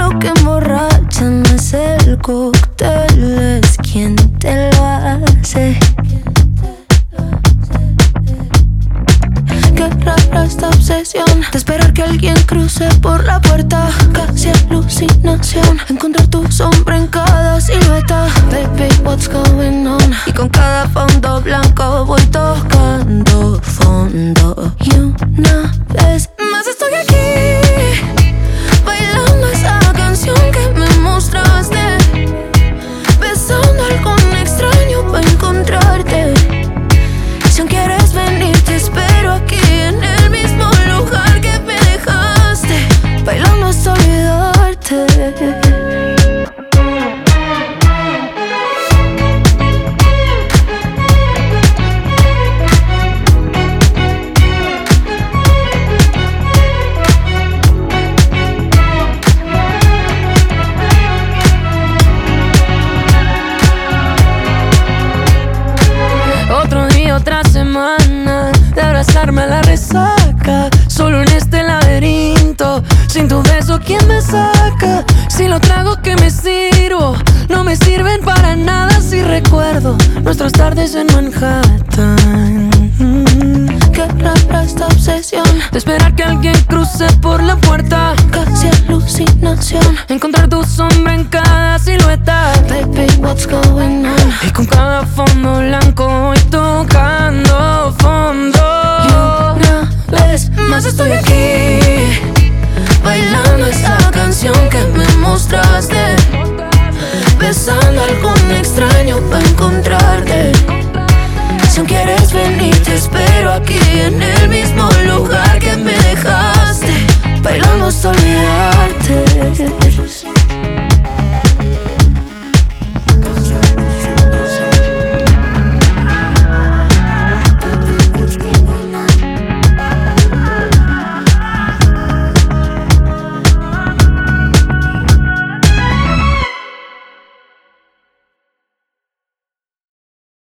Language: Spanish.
lo que emborracha no es el cóctel, es quien te lo hace. Qué rara esta obsesión de esperar que alguien cruce por la puerta. Casi alucinación, encontrar tu sombra en cada silueta. Baby, what's going on? Y con cada fondo blanco voy tocando fondo. Y una vez más estoy aquí, bailando esa canción que me mostraste, besando a algún extraño para encontrarte. Si aún quieres venir te espero aquí en el mismo lugar que me dejaste, bailando hasta olvidarte. Otro día, otra semana de abrazarme a la resaca, solo en este laberinto. Sin tu beso, ¿quién me saca? Si lo trago, ¿qué me sirvo? No me sirven para nada si recuerdo nuestras tardes en Manhattan. Qué rara esta obsesión De esperar que alguien cruce por la puerta. Casi alucinación, Encontrar tu sombra en cada silueta. baby, what's going on? Y con cada fondo blanco voy tocando fondo. Y una vez más estoy aquí,